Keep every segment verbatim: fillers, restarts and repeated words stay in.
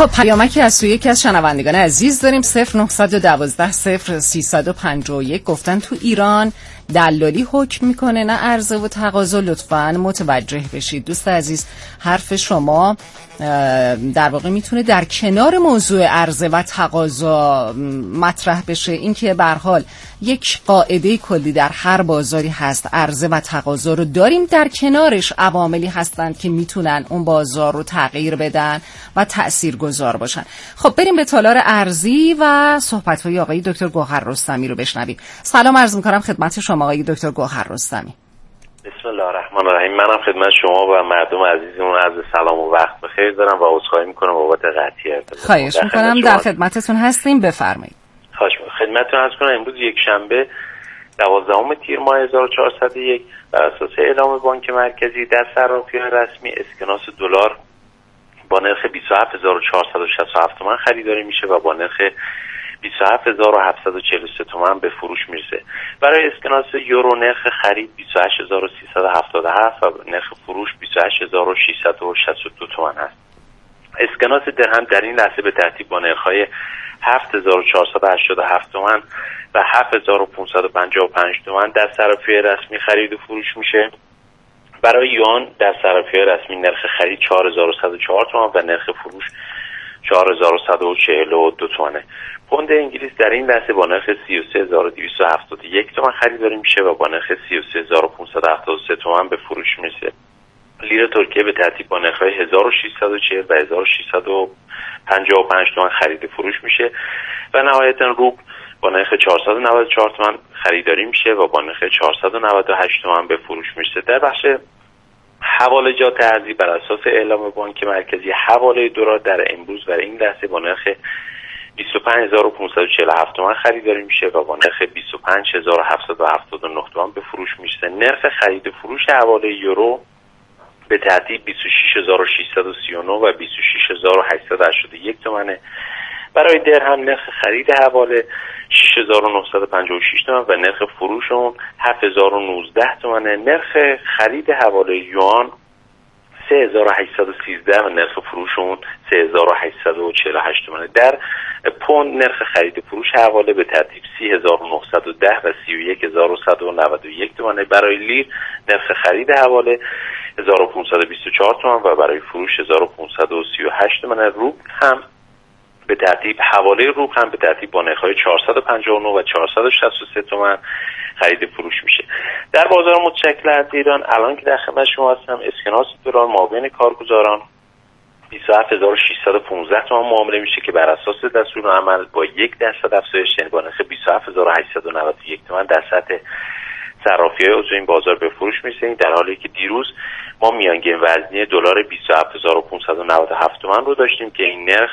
خب پیامکی از سوی یکی از شنوندگان عزیز داریم. صفر نه یک دو صفر سه پنج یک گفتن تو ایران دلالی حکم میکنه نه عرضه و تقاضا، لطفاً متوجه بشید. دوست عزیز، حرف شما در واقع میتونه در کنار موضوع عرضه و تقاضا مطرح بشه. این که به هر حال یک قاعده کلی در هر بازاری هست، عرضه و تقاضا رو داریم، در کنارش عواملی هستند که میتونن اون بازار رو تغییر بدن و تاثیرگذار باشن. خب بریم به تالار ارزی و صحبت‌های آقای دکتر گوهر رستمی رو بشنویم. سلام عرض می‌کنم خدمت شما آقای دکتر گوهر رستمی. بسم الله الرحمن الرحیم. منم خدمت شما و مردم عزیزمون عرض سلام و وقت بخیر دارم و عذرخواهی میکنم بابت قطعیت. خواهش میکنم، در خدمتتون هستیم، بفرمایید. خواهش میکنم. خدمتتون عرض کنم امروز یک شنبه دوازدهم تیر ماه هزار و چهارصد و یک بر اساس اعلام بانک مرکزی در صرافی‌های رسمی اسکناس دلار با نرخ بیست و هفت هزار و چهارصد و شصت و هفت تومان خریداری میشه و با نرخ بیست و هفت هزار و هفتصد و چهل و سه تومان به فروش میرسه. برای اسکناس یورو نرخ خرید بیست و هشت هزار و سیصد و هفتاد و هفت و نرخ فروش بیست و هشت هزار و ششصد و شصت و دو تومان است. اسکناس درهم در این لحظه به ترتیب با نرخ‌های هفت هزار و چهارصد و هشتاد و هفت تومان و هفت هزار و پانصد و پنجاه و پنج تومان در صرافی‌های رسمی خرید و فروش میشه. برای یوان در صرافی‌های رسمی نرخ خرید چهار هزار و صد و چهار تومان و نرخ فروش چهار هزار و صد و چهل و دو تومانه. پوند انگلیس در این لحظه با نرخ سی و سه هزار و دویست و هفتاد و یک تومان خریداری میشه و با نرخ سی و سه هزار و پانصد و هفتاد و سه تومان به فروش میرسه. لیر ترکیه به ترتیب با نرخ‌های هزار و ششصد و چهل و هزار و ششصد و پنجاه و پنج تومان خرید فروش میشه و نهایتاً روبل با نرخ چهارصد و نود و چهار تومان خریداری میشه و با نرخ چهارصد و نود و هشت تومان به فروش میرسه. در بخش حوالجات ارزی بر اساس اعلام بانک مرکزی حواله دلار در امروز برای این لحظه با نرخ بیست و پنج هزار و پانصد و چهل و هفت تومان خریداری میشه و با نرخ بیست و پنج هزار و هفتصد و هفتاد و نه تومان به فروش میرسه. نرخ خرید و فروش حواله یورو به ترتیب بیست و شش هزار و ششصد و سی و نه و بیست و شش هزار و هشتصد و هشتاد و یک تومانه. برای درهم نرخ خرید حواله شش هزار و نهصد و پنجاه و شش تومان و نرخ فروش اون هفت هزار و نوزده تومانه. نرخ خرید حواله یوان سه هزار و هشتصد و سیزده و نرخ فروش اون سه هزار و هشتصد و چهل و هشت تومانه. در پوند نرخ خرید فروش حواله به ترتیب سی هزار و نهصد و ده و سی و یک هزار و صد و نود و یک تومانه. برای لیر نرخ خرید حواله هزار و پانصد و بیست و چهار تومان و برای فروش هزار و پانصد و سی و هشت تومانه. روبل هم به ترتیب حواله روبل هم به ترتیب با نرخ‌های چهارصد و پنجاه و نه و چهارصد و شصت و سه تومان خرید فروش میشه. در بازار متشکل از ایران الان که در خدمت شما هستم اسکناس دلار مابین کارگزاران بیست و هفت هزار و ششصد و پانزده تومان معامله میشه که بر اساس دستورالعمل با یک درصد افزایش یعنی با نرخ بیست و هفت هزار و هشتصد و نود و یک تومان در سطح صرافی‌های عضو این بازار به فروش میرسه. در حالی که دیروز ما میانگین وزنی دلار بیست و هفت هزار و پانصد و نود و هفت تومان رو داشتیم که این نرخ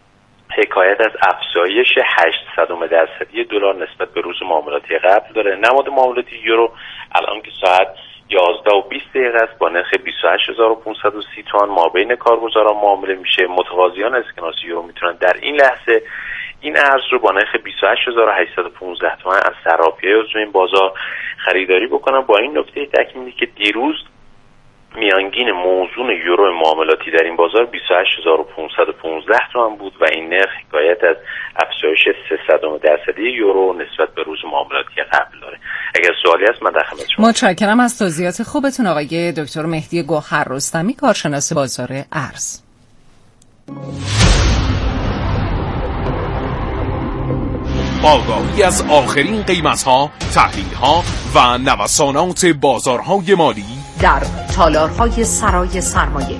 حکایت از افزایش هشتصد درصدی دلار نسبت به روز معاملاتی قبل داره. نماد معاملاتی یورو الان که ساعت یازده و بیست دقیقه است با نرخ بیست و هشت هزار و پانصد و سی تومان مابین کارگزاران معامله میشه. متقاضیان اسکناس یورو میتونن در این لحظه این ارز رو با نرخ بیست و هشت هزار و هشتصد و پانزده تومان از صرافی‌های عضو این بازار خریداری بکنن. با این نکته تکمیلی که دیروز میانگین موزون یورو معاملاتی در این بازار بیست و هشت هزار و پانصد و پانزده تومان بود و این نرخ حکایت از افزایش سیصد درصدی یورو نسبت به روز معاملاتی قبل داره. اگر سوالی هست من در خدمت شما. متشکرم از توضیحات خوبتون آقای دکتر مهدی گوهر رستمی، کارشناس بازار ارز. آگاهی از آخرین قیمت‌ها، تحلیل‌ها و نوسانات بازارهای مالی در تالارهای سرای سرمایه.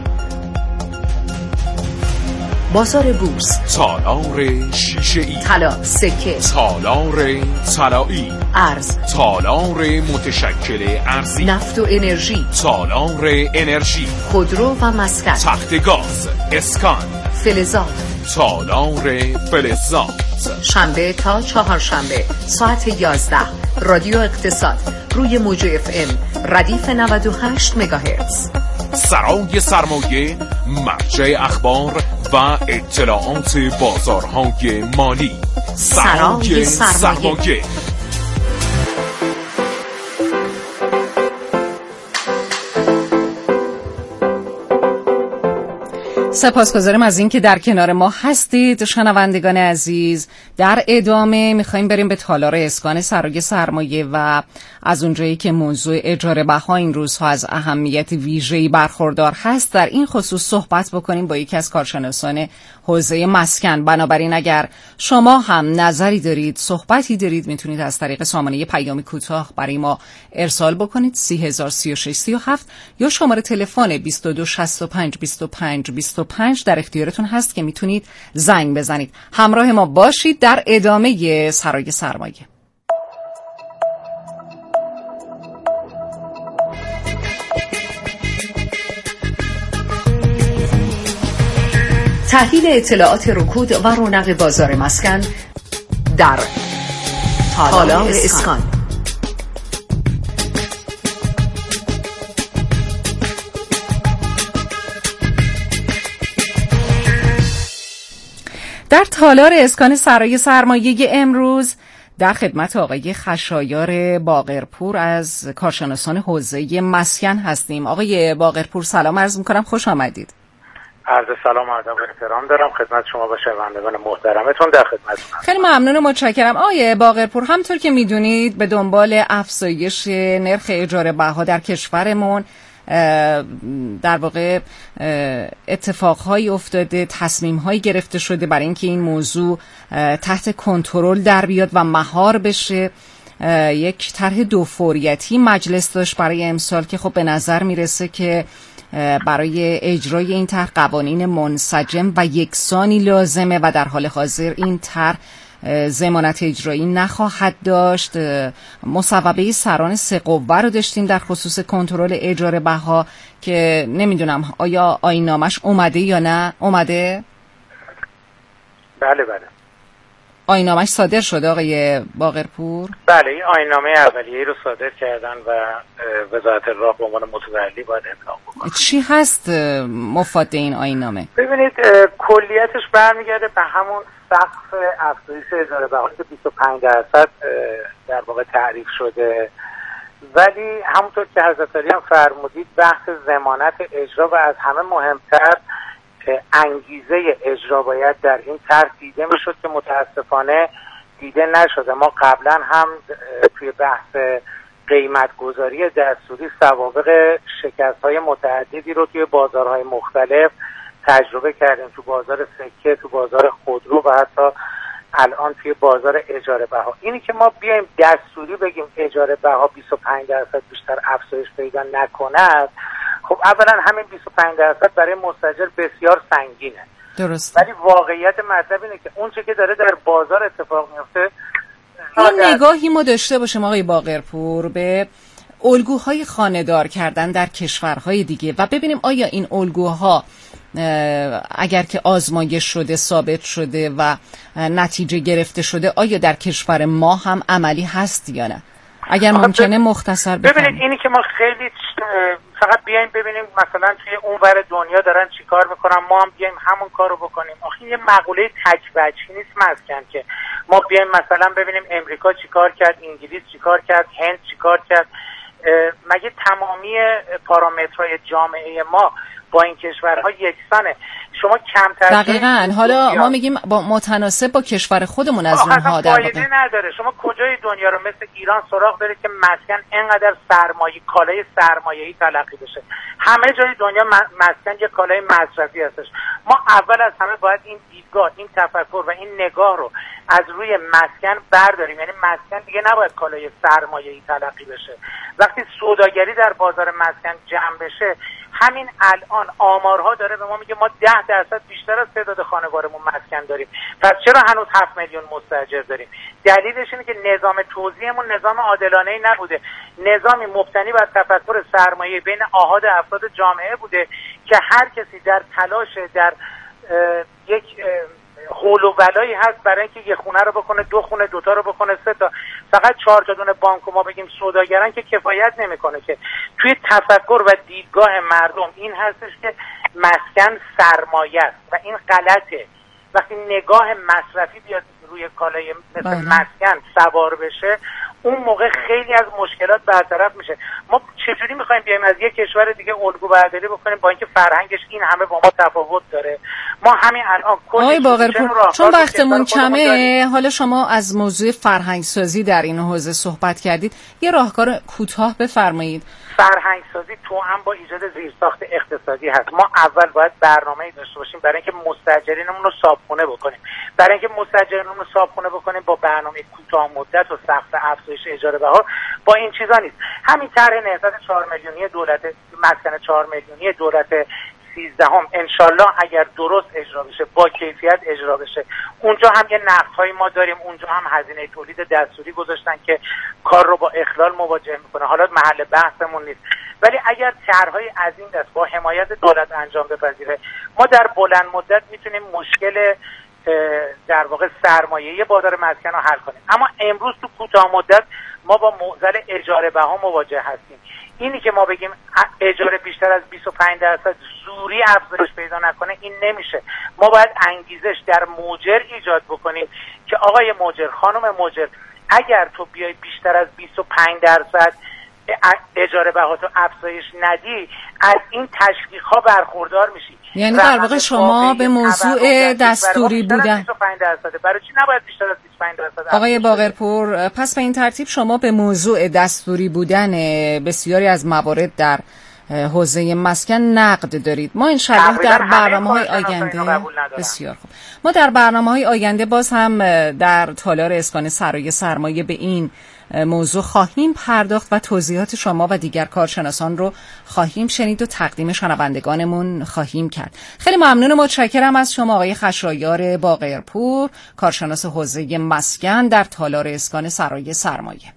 بازار بورس، تالار شیشه‌ای، طلا، سکه، تالار طلایی، ارز، تالار متشکل ارزی، نفت و انرژی، تالار انرژی، خودرو و مسکن، تخت گاز، اسکان، فلزات، تالار فلزات. شنبه تا چهارشنبه ساعت یازده رادیو اقتصاد روی موج اف ام ردیف نود و هشت مگاهرتز. سرای سرمایه، مرجع اخبار و اطلاعات بازارهای مالی. سرای سرمایه, سرمایه. سپاسگزارم از این که در کنار ما هستید شنوندگان عزیز. در ادامه میخوایم بریم به تالار اسکان سرای سرمایه و از اونجایی که موضوع اجاره بها این روزها از اهمیت ویژه‌ای برخوردار هست در این خصوص صحبت بکنیم با یکی از کارشناسان حوزه مسکن. بنابراین اگر شما هم نظری دارید، صحبتی دارید، میتونید از طریق سامانه پیامی کوتاه برای ما ارسال بکنید سی هزار سی و شش سی و هفت یا شماره تلفن بیست و دو شصت و پنج بیست و پنج بیست و پنج در اختیارتون هست که میتونید زنگ بزنید. همراه ما باشید در ادامه سرای سرمایه. تحلیل اطلاعات رکود و رونق بازار مسکن در تالار اسکان. در تالار اسکان سرای سرمایه امروز در خدمت آقای خشایار باقرپور از کارشناسان حوزه مسکن هستیم. آقای باقرپور سلام عرض میکنم، خوش آمدید. عرض سلام و ادب و احترام دارم خدمت شما و شنوندگان محترمتون، در خدمتتونم. خیلی ممنون و متشکرم. آقای باقرپور، همطور که میدونید به دنبال افزایش نرخ اجاره بها در کشورمون در واقع اتفاقهایی افتاده، تصمیمهایی گرفته شده برای اینکه این موضوع تحت کنترل در بیاد و مهار بشه. یک طرح دو فوریتی مجلس داشت برای امسال که خب به نظر میرسه که برای اجرای این طرح قوانین منسجم و یکسانی لازمه و در حال حاضر این طرح ضمانت اجرایی نخواهد داشت. مصوبه سران سه قوه رو داشتیم در خصوص کنترل اجاره بها که نمیدونم آیا آیین‌نامه‌اش اومده یا نه. اومده؟ بله بله. آیین‌نامه‌اش صادر شده آقای باقرپور؟ بله، این آیین‌نامه اولیه‌ای رو صادر کردن و وزارت راه به عنوان متولی باید ابلاغ بکنه. چی هست مفاد این آیین‌نامه؟ ببینید کلیتش برمیگرده به همون سقف افزایش اجاره بها که بیست و پنج درصد در واقع تعریف شده، ولی همونطور که حضرت علی هم فرمودید بحث ضمانت اجرا و از همه مهمتر انگیزه اجرا باید در این طرح دیده میشد که متاسفانه دیده نشده. ما قبلا هم توی بحث قیمت گذاری دستوری سوابق شکست های متعددی رو توی بازارهای مختلف تجربه کردیم، تو بازار سکه، تو بازار خودرو و حتی الان توی بازار اجاره بها. اینی که ما بیایم دستوری بگیم اجاره بها بیست و پنج درصد بیشتر افزایش پیدا نکند، خب اولا همین بیست و پنج درصد برای مستاجر بسیار سنگینه. درست. ولی واقعیت مطلب اینه که اون چه که داره در بازار اتفاق میفته. این نگاهی ما داشته باشیم آقای باقرپور به الگوهای خانه‌دار کردن در کشورهای دیگه و ببینیم آیا این الگوها اگر که آزمایش شده، ثابت شده و نتیجه گرفته شده، آیا در کشور ما هم عملی هست یا نه؟ اگر ممکنه مختصر بفرمایید. ببینید اینی که ما خیلی فقط بیایم ببینیم مثلا توی اون ور دنیا دارن چیکار میکنن، ما هم بیایم همون کارو بکنیم. آخه یه مقوله تک وجهی نیست مسکن که ما بیایم مثلا ببینیم امریکا چیکار کرد، انگلیس چیکار کرد، هند چیکار کرد. مگه تمامی پارامترهای جامعه ما با این کشورها یکسانه؟ شما کمتر دقیقاً. حالا ما میگیم با متناسب با کشور خودمون از اونها در واقع نداره. شما کجای دنیا رو مثل ایران سراغ دارید که مسکن اینقدر سرمایه کالای سرمایه‌ای تلقی بشه؟ همه جای دنیا مسکن یه کالای مصرفی هستش. ما اول از همه باید این دیدگاه، این تفکر و این نگاه رو از روی مسکن برداریم. یعنی مسکن دیگه نباید کالای سرمایه‌ای تلقی بشه. وقتی سوداگری در بازار مسکن جمع بشه، همین الان آمارها داره به ما میگه ما ده درصد بیشتر از تعداد خانوارمون مسکن داریم. پس چرا هنوز هفت میلیون مستاجر داریم؟ دلیلش اینه که نظام توزیعمون نظام عادلانه‌ای نبوده. نظامی مبتنی بر تفکر سرمایه بین آحاد افراد جامعه بوده که هر کسی در تلاش در یک حول و ولایی هست برای اینکه یه خونه رو بکنه، دو خونه، دوتا رو بکنه، سه تا. فقط چهار تا دونه بانک و ما بگیم سوداگران که کفایت نمیکنه. که توی تفکر و دیدگاه مردم این هستش که مسکن سرمایه است و این غلطه. وقتی نگاه مصرفی بیاد روی کالای مثل مسکن سوار بشه، اون موقع خیلی از مشکلات برطرف میشه. ما چجوری میخوایم بیایم از یک کشور دیگه الگو برداری بکنیم با اینکه فرهنگش این همه با ما تفاوت داره؟ ما همین الان آقای باقرپور چون وقتمون کمه، حالا شما از موضوع فرهنگ سازی در این حوزه صحبت کردید، یه راهکار کوتاه بفرمایید. فرهنگ سازی تو هم با ایجاد زیرساخت اقتصادی هست. ما اول باید برنامه‌ای داشته باشیم برای اینکه مستاجرینمون رو صابخونه بکنیم. برای اینکه مستاجرینمون رو صابخونه بکنیم با برنامه کوتاه مدت و سقف افزایش اجاره بها با این چیزا نیست. همین طرح نهضت چهار میلیونی دولت مسکن چهار میلیونی دولت سیزدهم انشالله اگر درست اجرا بشه، با کیفیت اجرا بشه، اونجا هم یه نقص‌های ما داریم، اونجا هم هزینه تولید دستوری گذاشتن که کار رو با اخلال مواجه میکنه. حالا محل بحثمون نیست، ولی اگر طرح‌های از این دست با حمایت دولت انجام بپذیره، ما در بلند مدت میتونیم مشکل در واقع سرمایه‌ای بازار مسکن رو حل کنیم. اما امروز تو کوتاه مدت ما با معضل اجاره بها مواجه هستیم. اینی که ما بگیم اجاره بیشتر از بیست و پنج درصد زوری افزایش پیدا نکنه، این نمیشه. ما باید انگیزش در موجر ایجاد بکنیم که آقای موجر، خانم موجر، اگر تو بیای بیشتر از بیست و پنج درصد اجاره بهاتو افزایش ندی، از این تشویق ها برخوردار میشی. یعنی در واقع شما به موضوع دستوری بودن بیست و پنج درصد، برای چی نباید بیشتر از بیست و پنج درصد؟ آقای باقرپور، پس به این ترتیب شما به موضوع دستوری بودن بسیاری از موارد در حوزه مسکن نقد دارید. ما انشالله در برنامه‌های آینده بسیار خوب ما در برنامه‌های آینده باز هم در تالار اسکان سرای سرمایه به این موضوع خواهیم پرداخت و توضیحات شما و دیگر کارشناسان رو خواهیم شنید و تقدیم شنوندگانمون خواهیم کرد. خیلی ممنون و متشکرم از شما آقای خشایار باقرپور، کارشناس حوزه مسکن در تالار اسکان سرای سرمایه.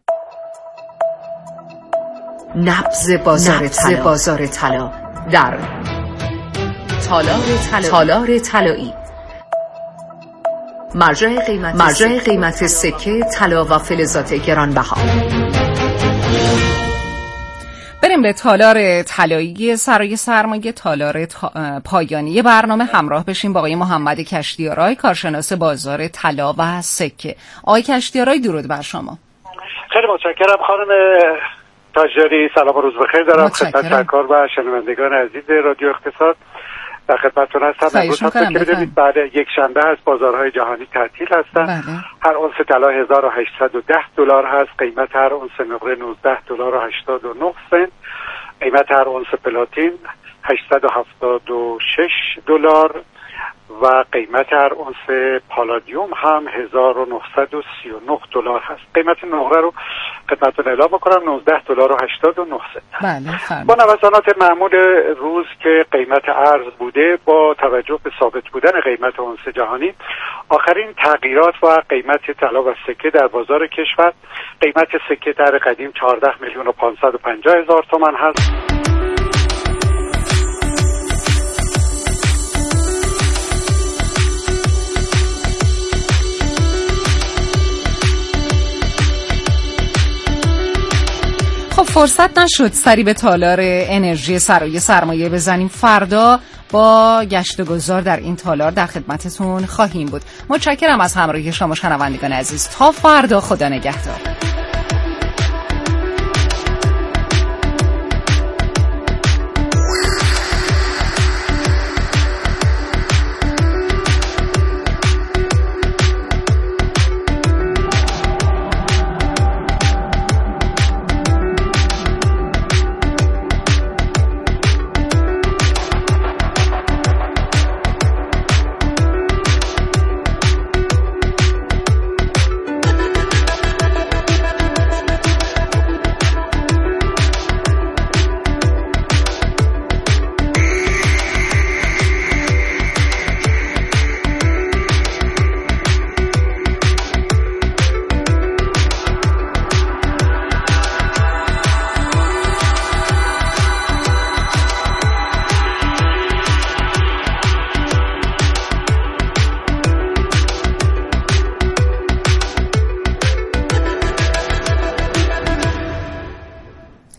نبض بازار طلا بازار طلا در تالار طلا تالار طلایی، مرجع قیمت مرجع قیمت سکه طلا و فلزات گرانبها. بریم به تالار طلایی سرای سرمایه، تالار تا... پایانی برنامه همراه بشیم با آقای محمد کشتیارای، کارشناس بازار طلا و سکه. آقای کشتیارای درود بر شما. خیلی متشکرم خانم تاجری، سلام و روز بخیر دارم خدمت سرکار و شنوندگان عزیز رادیو اقتصاد. در خدمتتون هستم. امروز هفته که بدونید بعد یک شنبه هست، بازارهای جهانی تعطیل هستن. بله. هر اونس طلا هزار و هشتصد و ده دلار هست، قیمت هر اونس نقره نوزده دلار و هشتاد و نه سنت، قیمت هر اونس پلاتین هشتصد و هفتاد و شش دلار و قیمت هر اونس پالادیوم هم هزار و نهصد و سی و نه دلار هست. قیمت نقره رو خدمتتون اعلام می‌کنم، نوزده دلار و هشتاد و نه سنت. بله. با نوسانات معمول روز که قیمت ارز بوده، با توجه به ثابت بودن قیمت اونس جهانی، آخرین تغییرات و قیمت طلا و سکه در بازار کشور، قیمت سکه در قدیم چهارده میلیون و پانصد و پنجاه هزار تومان هست. خب فرصت نشد سری به تالار انرژی سرای سرمایه بزنیم. فردا با گشت و گذار در این تالار در خدمتتون خواهیم بود. متشکرم از همراهی شما شنوندگان عزیز. تا فردا، خدا نگهدار.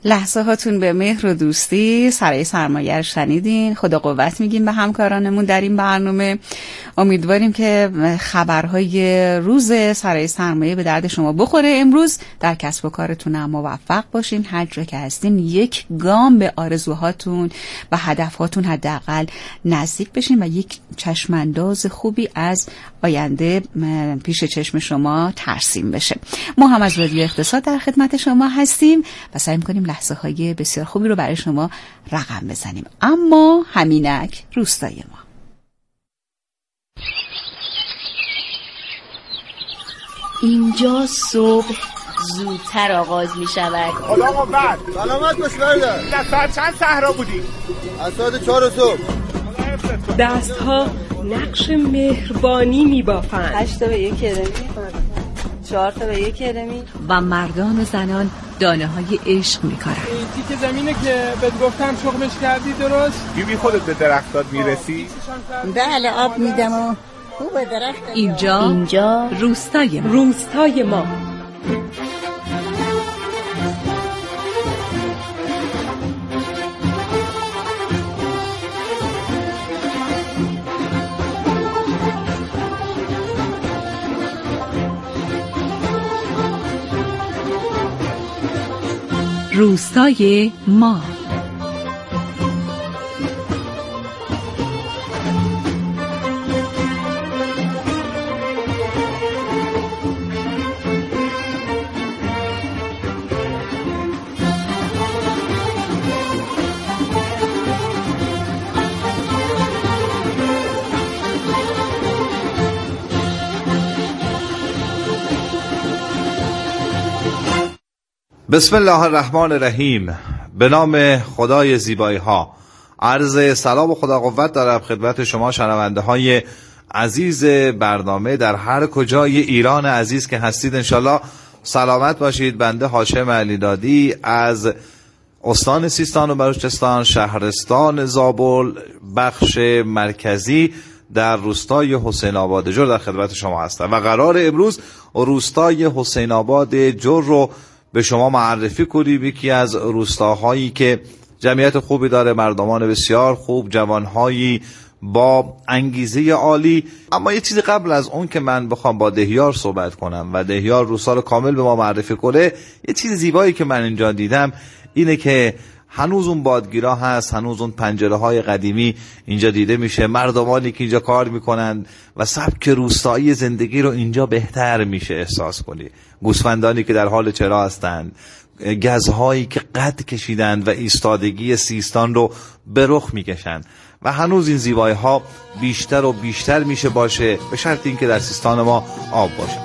لحظه هاتون به مهر و دوستی. سرای سرمایه رو شنیدین. خدا قوت میگیم به همکارانمون در این برنامه. امیدواریم که خبرهای روز سرای سرمایه به درد شما بخوره. امروز در کسب و کارتون هم موفق باشین. هر جا که هستین یک گام به آرزوهاتون و هدفهاتون حداقل نزدیک بشین و یک چشمانداز خوبی از آینده پیش چشم شما ترسیم بشه. ما هم از رادیو اقتصاد در خدمت شما هستیم و سعی می‌کنیم لحظه های بسیار خوبی رو برای شما رقم بزنیم. اما همینک روستای ما. اینجا صبح زودتر آغاز می شود. خدا قوت. سلامت باش برادر. در ساعت چند صحرا بودی؟ از ساعت چهار صبح. دستها نقش مهربانی می بافند. هشت تا به یک کرمی، چهار تا به یک کرمی. و مردان و زنان دانه های عشق می کارن. تیک زمینه که بهت گفتم شغلش کردی درست؟ بیبی خودت به درختات میرسی؟ بله آب میدم و خوبه درخت. اینجا اینجا روستای ما. روستای ما. روستای ما. بسم الله الرحمن الرحیم. به نام خدای زیبایی ها عرض سلام و خدا قوت دارم خدمت شما شنونده های عزیز برنامه در هر کجای ایران عزیز که هستید. انشالله سلامت باشید. بنده هاشم علیدادی از استان سیستان و بلوچستان، شهرستان زابل، بخش مرکزی در روستای حسین آباد جور در خدمت شما هستم و قرار امروز روستای حسین آباد جور رو به شما معرفی کنیم. یکی از روستاهایی که جمعیت خوبی داره، مردمان بسیار خوب، جوانهایی با انگیزه عالی. اما یه چیزی قبل از اون که من بخوام با دهیار صحبت کنم و دهیار روستا رو کامل به ما معرفی کنه، یه چیز زیبایی که من اینجا دیدم اینه که هنوز اون بادگیرا هست، هنوز اون پنجره های قدیمی اینجا دیده میشه، مردمانی که اینجا کار میکنن و سبک روستایی زندگی رو اینجا بهتر میشه احساس کنی. گوسفندانی که در حال چرا هستند، گزهایی که قد کشیدند و ایستادگی سیستان رو به رخ میکشند و هنوز این زیبایی ها بیشتر و بیشتر میشه باشه، به شرط اینکه در سیستان ما آب باشه.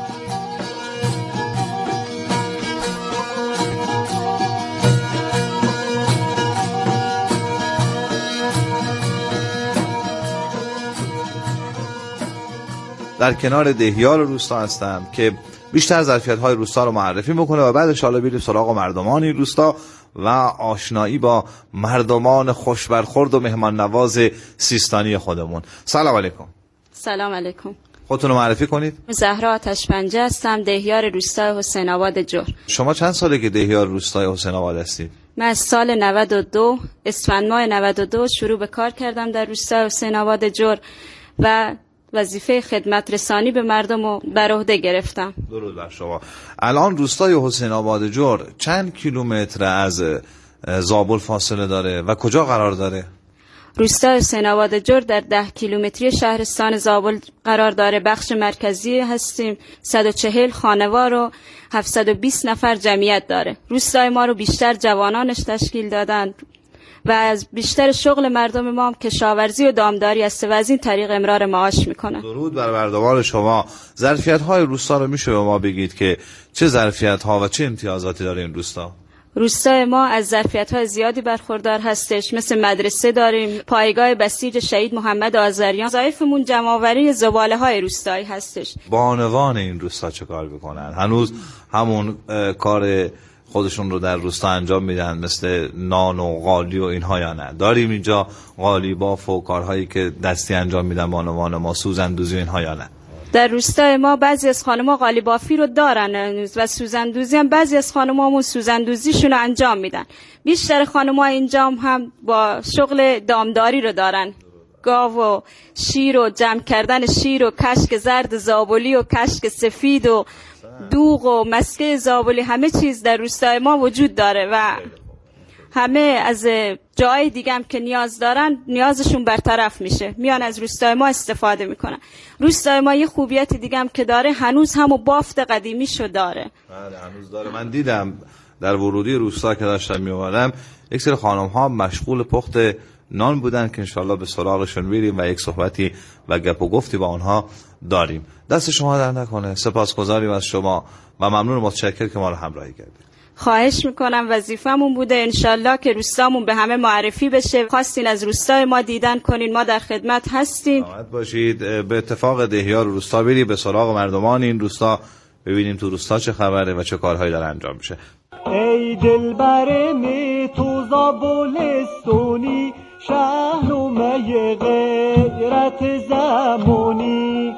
در کنار دهیار روستا هستم که بیشتر ظرفیت‌های روستا رو معرفی میکنه و بعد ان شاءالله بریم سراغ مردمان این روستا و آشنایی با مردمان خوشبرخورد و مهمان نواز سیستانی خودمون. سلام علیکم. سلام علیکم. خودتون رو معرفی کنید. زهرا آتش‌پنجه هستم، دهیار روستای حسین آباد جور. شما چند ساله که دهیار روستای حسین آباد هستید؟ من از سال نود و دو اسفند ماه نود و دو شروع به کار کردم در روستای حسین آباد جور و وظیفه خدمت رسانی به مردم رو بر عهده گرفتم. درود بر شما. الان روستای حسین آباد جور چند کیلومتر از زابل فاصله داره و کجا قرار داره؟ روستای حسین آباد جور در ده کیلومتری شهرستان زابل قرار داره. بخش مرکزی هستیم. صد و چهل خانوار و هفتصد و بیست نفر جمعیت داره. روستای ما رو بیشتر جوانانش تشکیل دادن و از بیشتر شغل مردم ما هم کشاورزی و دامداری است و از این طریق امرار معاش میکنن. درود بر مردمان شما. ظرفیت‌های روستا رو میشه به ما بگید که چه ظرفیت‌ها و چه امتیازاتی داره این روستا؟ روستای ما از ظرفیت‌های زیادی برخوردار هستش، مثل مدرسه داریم، پایگاه بسیج شهید محمد آذریان. وظایفمون جمع‌آوری زباله‌های روستایی هستش. بانوان این روستا چه کار میکنن؟ هنوز همون کار خودشون رو در روستا انجام میدن مثل نان و قالی و اینها یا نه؟ داریم اینجا قالی باف و کارهایی که دستی انجام میدن بانوان ما، سوزندوزی و اینها یا نه؟ در روستای ما بعضی از خانم‌ها قالی بافی رو دارن هنوز و سوزندوزی هم بعضی از خانم‌هامون سوزندوزیشون رو انجام میدن. بیشتر خانم‌ها اینجا هم با شغل دامداری رو دارن. گاو و شیر و جمع کردن شیر و کشک زرد زابلی و کشک سفید و دوغ و مسکه زابلی، همه چیز در روستای ما وجود داره و همه از جای دیگه هم که نیاز دارن نیازشون برطرف میشه، میان از روستای ما استفاده میکنن. روستای ما یه خوبیت دیگه هم که داره، هنوز همو بافت قدیمیشو داره. بله هنوز داره. من دیدم در ورودی روستا که داشتم میومدم یک سری خانم ها مشغول پخت نان بودن که انشالله به سراغشون میریم و یک صحبتی و گپ و گفتی با آنها داریم. دست شما در نکنه. سپاسگزاریم از شما و ممنون و متشکر که ما رو همراهی کردید. خواهش میکنم، وظیفمون بوده انشالله که روستامون به همه معرفی بشه. خواستین از روستای ما دیدن کنین، ما در خدمت هستیم. سلامت باشید. به اتفاق دهیار روستا بریم به سراغ مردمان این روستا، ببینیم تو روستا چه خبره و چه کارهایی داره انجام میشه. ای دلبر می تو زابلستونی، شهنامه غیرت زمانی.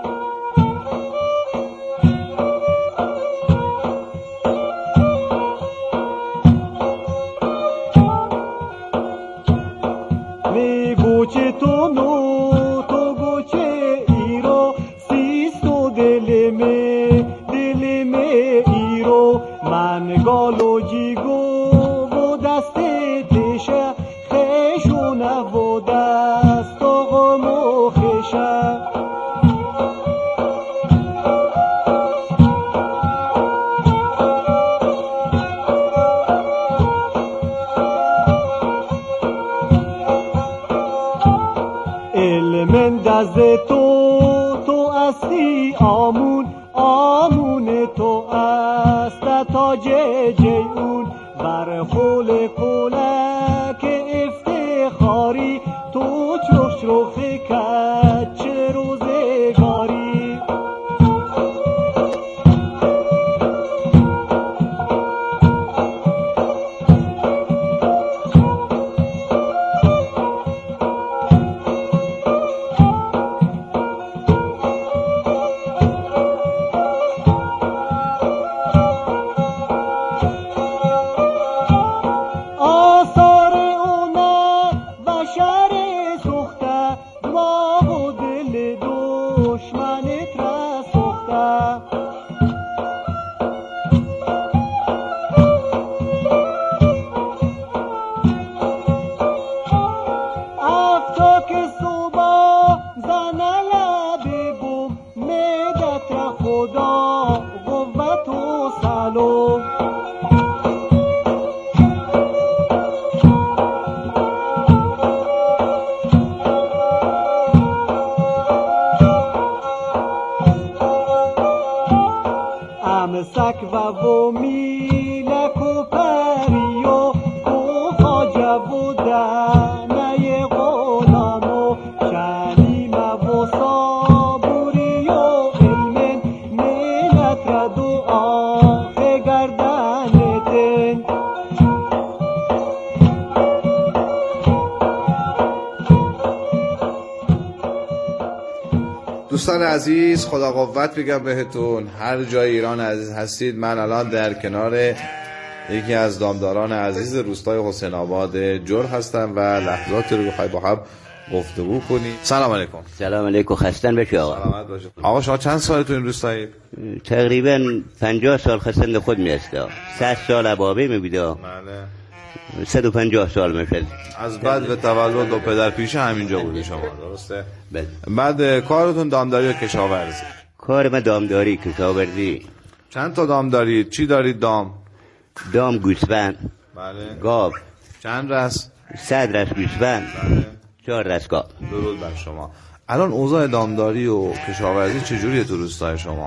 می گوچه تو نو تو گوچه ایرو، سیست و دل می دل می ایرو. من گالو جیگو و دست تشه خشونه و دست آقام و خشه. علم دست تو تو استی آمون، آمون تو است تاج جیون. بر خول کولک افتخاری تو چرخ چرخ کچ روزگاری. دوستان عزیز خدا قوت بگم بهتون، هر جای ایران عزیز هستید. من الان در کنار یکی از دامداران عزیز روستای حسین آباد جور هستم و لحظاتی رو بخوای با هم گفتگو کنیم. سلام علیکم. سلام علیکم، خستن بشی آقا. سلامت باشید. آقا شما چند سال تو این روستایید؟ تقریبا پنجاه سال خستن خود میسته. صد سال عبابه میبیده. بله. صد و پنجاه سال میشد. از بعد به تولد و پدر پیشه همینجا بودی شما، درسته؟ بله. بعد کارتون دامداری و کشاورزی؟ کار من دامداری کشاورزی. چند تا دام دارید؟ چی دارید دام؟ دام گوسفند. بله. گاو. چند رس؟ صد رس گوسفند. بله. چهار رس گاو. درود بر شما. الان اوضاع دامداری و کشاورزی چجوریه تو روستای شما؟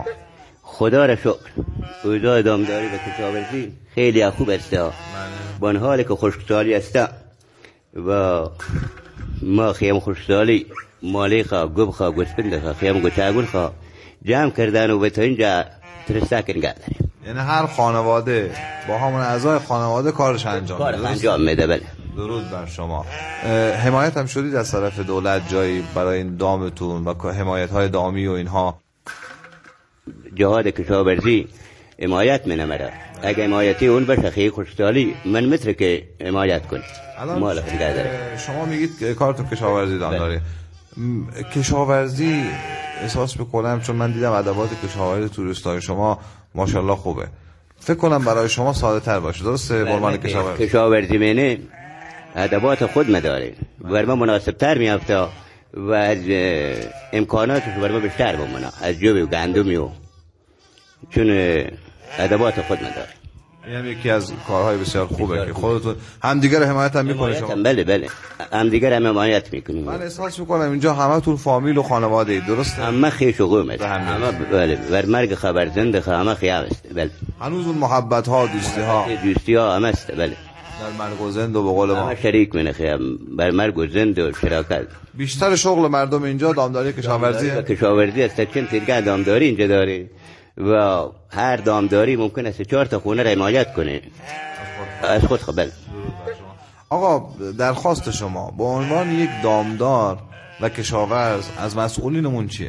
خدا را شکر اوضاع دامداری و کشاورزی خیلی خوب است. با این حالی که خشکسالی است و ما خیم خشکسالی مالی خواه گوب خواه گوسپند خواه خیم گوچگون خواه جمع کردن و به تا اینجا ترستک نگه داریم. یعنی هر خانواده با همون اعضای خانواده کارش انجام کارش انجام میده. بله. درود بر شما. حمایت هم شدید از طرف دولت جایی برای این دامتون و حمایت های دامی و اینها؟ جهاد کشاورزی حمایت منمره. اگه حمایتی اون بشه خیلی خوشحالی من مثل که حمایت کنی. الان شما میگید که کارتون کشاورزی دام داره. کشاورزی احساس میکنم چون من دیدم ادوات کشاورزی تو روستای شما ماشاءالله خوبه. فکر کنم برای شما ساده تر باشه. درسته؟ برمان کشاورزی کشاورزی منه ادوات خود مداره. برای من مناسب تر میافته و از امکاناتش برای من بیشتر بمونه از جوی و گندمی و چون ادوات خود مداره. یعنی یکی از کارهای بسیار خوبه که خودتون همدیگه رو حمایت هم میکنه شما. بله بله همدیگه رو حمایت میکنیم. من احساس میکنم اینجا همتون فامیل و خانواده اید. درسته؟ همه خیش و قوم است. همه بله بر مرگ خبر زنده همه خیام است. بله هنوز اون محبت ها دوستی ها دوستی ها هم است. بله در مرگ و زند و به قول ما شریک منه خیام بر مرگ و زند و شراکت. بیشتر شغل مردم اینجا دامداری کشاورزی است. کشاورزی است. چند دیگه دامداری اینجا داره و هر دامداری ممکن است چهار تا خونه را حمایت کنه از خود خبل. آقا درخواست شما به عنوان یک دامدار و کشاورز از مسئولینمون چیه؟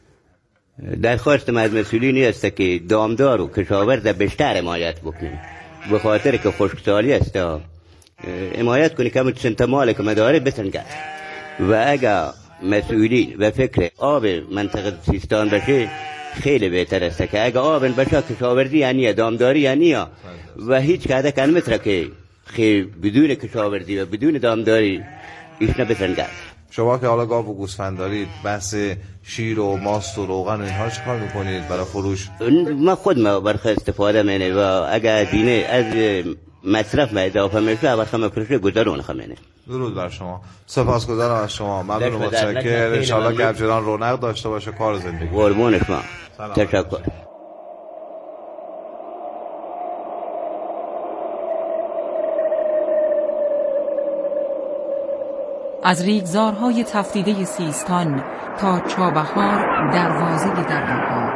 درخواست ما از مسئولینی است که دامدار و کشاورز بیشتر حمایت بکنه به خاطر که خشکسالی است. حمایت کنه که چند مال که مداره بسنگه و اگر مسئولین و فکر آب منطقه سیستان بشه خیلی بهتر است که اگه آبن بشه کشاورزی یعنی دامداری یعنی و هیچ کاده کن متره که خیلی بدون کشاورزی و بدون دامداری ایش نبسنگه. شما که حالا گاو و گوسفند دارید بحث شیر و ماست و روغن و اینها چه کار میکنید برای فروش؟ ما خود ما برخه استفاده منه و اگه دینه از مصرف ما اضافه میشه برخه ما فروشه گذارون خمینه. درود بر شما. سپاسگزارم از شما. ممنون و متشکرم. ان شاءالله که همچنان رونق داشته باشه کار زندگی. قربون شما. تشکر. از ریگزارهای تفدیده سیستان تا چابهار دروازه دریاها،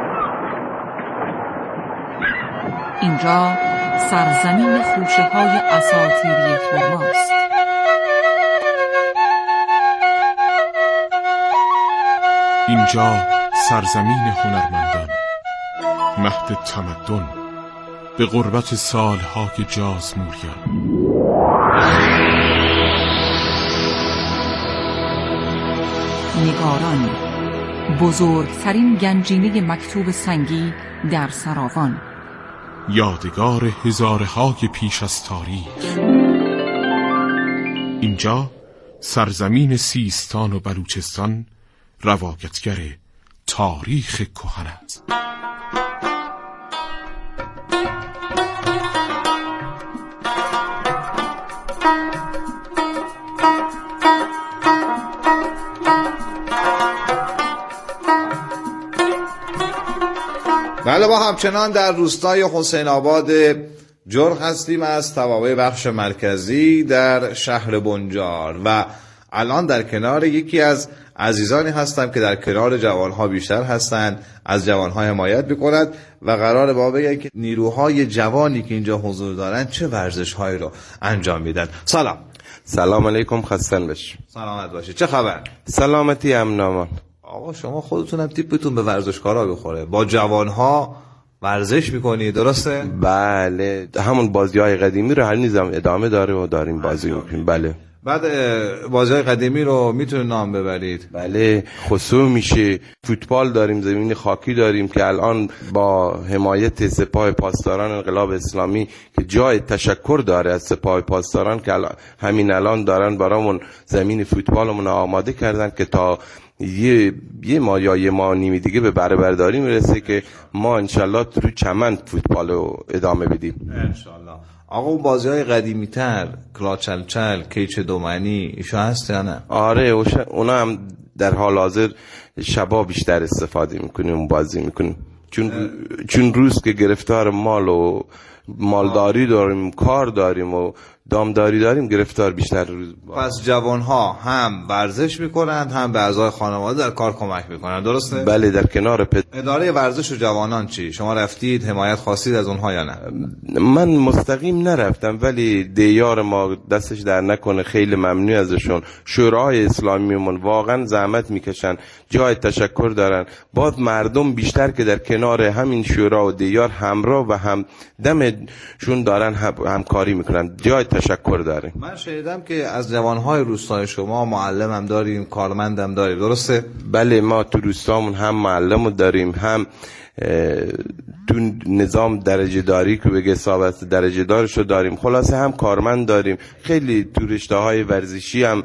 اینجا سرزمین خوشه های اساطیری خرماست. اینجا سرزمین هنرمندان، مهد تمدن به غربت سالها که جاز موریان. نگاران، بزرگترین گنجینه مکتوب سنگی در سراوان، یادگار هزارهای پیش از تاریخ. اینجا سرزمین سیستان و بلوچستان روایتگر تاریخ کهن است. بله، ما همچنان در روستای حسین آباد جرح هستیم از توابع بخش مرکزی در شهر بنجار و الان در کنار یکی از عزیزانی هستم که در کنار جوانها بیشتر هستند، از جوانها حمایت می‌کند و قرار با بگه که نیروهای جوانی که اینجا حضور دارن چه ورزش‌هایی رو انجام میدن. سلام. سلام علیکم، خستن باشی. سلامت باشی. چه خبر؟ سلامتی امن امان. آقا شما خودتون هم تیپتون به ورزشکارا بخوره، با جوانها ورزش میکنی، درسته؟ بله، همون بازی‌های قدیمی رو هر نظام ادامه داره و داریم بازی میکنیم. بله. بعد بازی‌های قدیمی رو میتونه نام ببرید؟ بله، خصوص میشه فوتبال داریم، زمین خاکی داریم که الان با حمایت سپاه پاسداران انقلاب اسلامی که جای تشکر داره از سپاه پاسداران که الان همین الان دارن برامون زمین فوتبالمون آماده کردن که تا یه یه ما یا یه ما نیمی دیگه به بره برداری میرسه که ما انشالله رو چمن فوتبال رو ادامه بدیم انشالله. آقا اون بازی های قدیمی تر، کلاچلچل، کیچ دومنی ایشا هست یا نه؟ آره اونا هم در حال حاضر شبا بیشتر استفاده میکنیم، بازی میکنیم چون اه. چون روز که گرفتار مال و مالداری داریم، کار داریم و دامداری داریم، گرفتار بیشتر روز با. پس جوانها هم ورزش میکنند هم به اعضای خانواده در کار کمک میکنند، درسته؟ بله، در کنار پد... اداره ورزش و جوانان چی؟ شما رفتید حمایت خواستید از اونها یا نه؟ من مستقیم نرفتم، ولی دیار ما دستش در نکنه، خیلی ممنون ازشون. شورای اسلامیمون واقعا زحمت میکشن، جای تشکر دارن. باز مردم بیشتر که در کنار همین شورا و دیار همراه و هم دمشون دارن همکاری میکنن، جای تشکر داریم. من شنیدم که از جوانهای روستای شما معلمم داریم، کارمندم داریم، درسته؟ بله، ما تو روستامون هم معلم داریم، هم تو نظام درجه داری که بگه ثابت درجه دارشو داریم، خلاصه هم کارمند داریم. خیلی تو رشته های ورزشی هم